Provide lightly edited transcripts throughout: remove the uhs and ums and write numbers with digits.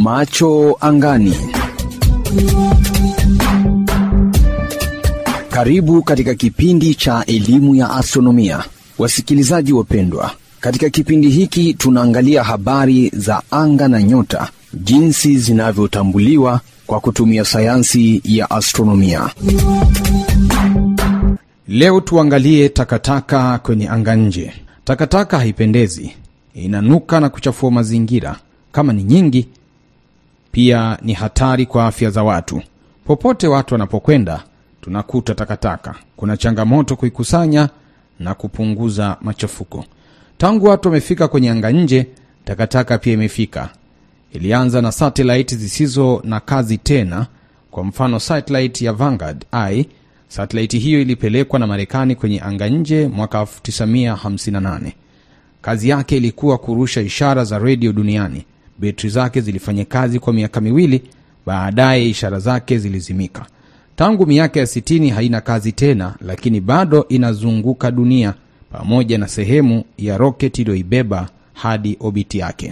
Macho angani. Karibu katika kipindi cha elimu ya astronomia. Wasikilizaji wapendwa, katika kipindi hiki tunaangalia habari za anga na nyota, jinsi zinavyotambuliwa kwa kutumia sayansi ya astronomia. Leo tuangalie takataka kwenye anga nje. Takataka haipendezi, inanuka na kuchafua mazingira. Kama ni nyingi, pia ni hatari kwa afya za watu. Popote watu wanapokwenda, tunakuta takataka. Kuna changamoto kuikusanya na kupunguza machafuko. Tangu watu wamefika kwenye anga nje, takataka pia imefika. Ilianza na satellite zisizo na kazi tena. Kwa mfano satellite ya Vanguard I, satellite hiyo ilipelekwa na Marekani kwenye anga nje mwaka 1958. Kazi yake ilikuwa kurusha ishara za radio duniani. Betri zake zilifanya kazi kwa miaka miwili, baadaye ishara zake zilizimika. Tangu miaka ya 60 haina kazi tena, lakini bado inazunguka dunia pamoja na sehemu ya rocket iliyoibeba hadi orbit yake.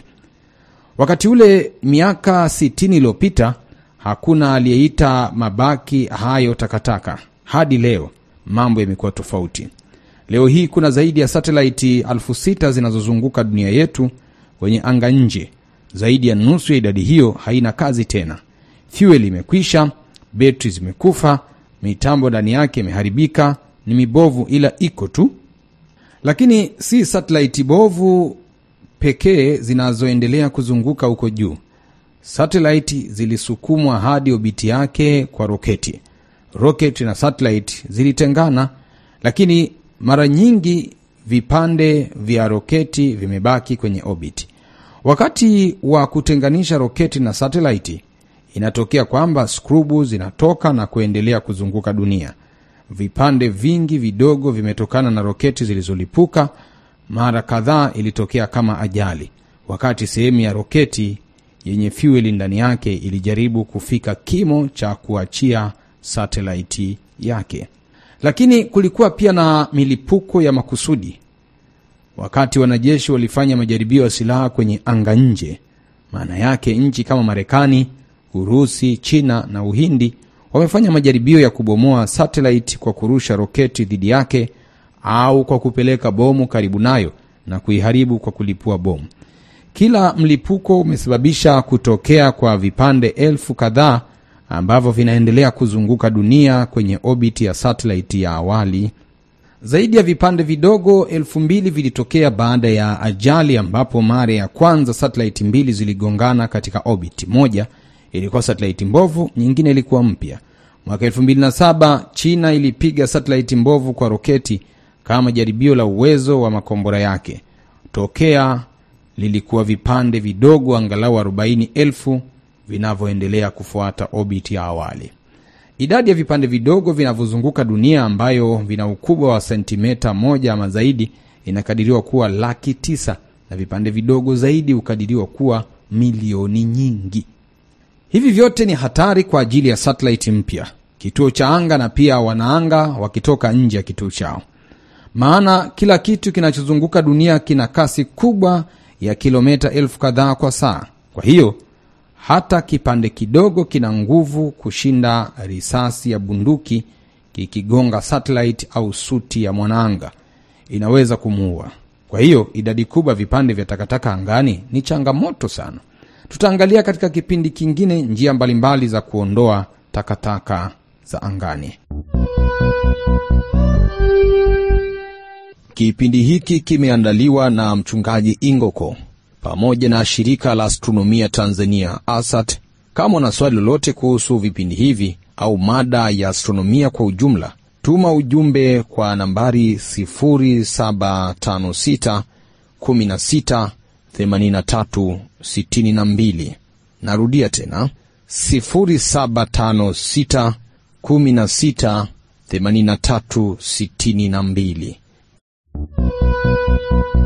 Wakati ule miaka 60 iliyopita, hakuna aliyeita mabaki hayo takataka. Hadi leo mambo yamekuwa tofauti. Leo hii kuna zaidi ya satellite 6,000 zinazozunguka dunia yetu kwenye anga nje. Zaidi ya nusu ya idadi hiyo haina kazi tena. Fuel imekwisha, betri zimekufa, mitambo ndani yake imeharibika, ni mibovu ila iko tu. Lakini si satellite bovu pekee zinazoendelea kuzunguka huko juu. Satellite zilisukumwa hadi orbit yake kwa roketi. Roketi na satellite zilitengana, lakini mara nyingi vipande vya roketi vimebaki kwenye orbit. Wakati wa kutenganisha roketi na satellite, inatokea kwamba skrubu zinatoka na kuendelea kuzunguka dunia. Vipande vingi vidogo vimetokana na roketi zilizolipuka. Mara kadhaa ilitokea kama ajali, wakati sehemu ya roketi yenye fuel ndani yake ilijaribu kufika kimo cha kuachia satellite yake. Lakini kulikuwa pia na milipuko ya makusudi. Wakati wanajeshi walifanya majaribio ya silaha kwenye anga nje, maana yake nchi kama Marekani, Urusi, China na Uhindi wamefanya majaribio ya kubomoa satellite kwa kurusha roketi dhidi yake au kwa kupeleka bomu karibu nayo na kuiharibu kwa kulipua bomu. Kila mlipuko umesababisha kutokea kwa vipande elfu kadhaa ambavyo vinaendelea kuzunguka dunia kwenye orbit ya satellite ya awali. Zaidi ya vipande vidogo 2,000 vilitokea baada ya ajali, ambapo mara ya kwanza satellite 2 ziligongana katika orbit. Moja ilikuwa satellite mbovu, nyingine ilikuwa mpya. Mwaka 2007 China ilipiga satellite mbovu kwa roketi kama jaribio la uwezo wa makombora yake. Tokea lilikuwa vipande vidogo angalau 40,000 vinavyoendelea kufuata orbit ya awali. Idadi ya vipande vidogo vinavyozunguka dunia ambayo vina ukubwa wa sentimeta 1 ama zaidi inakadiriwa kuwa 900,000, na vipande vidogo zaidi hukadiriwa kuwa milioni nyingi. Hivi vyote ni hatari kwa ajili ya satellite mpya, kituo cha anga na pia wanaanga wakitoka nje ya kituo chao. Maana kila kitu kinachozunguka dunia kina kasi kubwa ya kilomita 1000 kadhaa kwa saa. Kwa hiyo hata kipande kidogo kina nguvu kushinda risasi ya bunduki. Kikigonga satellite au suti ya mwanaanga, inaweza kumuua. Kwa hiyo idadi kubwa vipande vya takataka angani ni changamoto sana. Tutaangalia katika kipindi kingine njia mbalimbali za kuondoa takataka za angani. Kipindi hiki kimeandaliwa na mchungaji Ingoko pamoja na shirika la astronomia Tanzania ASAT. Kama una swali lolote kuhusu vipindi hivi au mada ya astronomia kwa ujumla, tuma ujumbe kwa nambari 0756 16 83 62. Narudia tena 0756 16 83 62.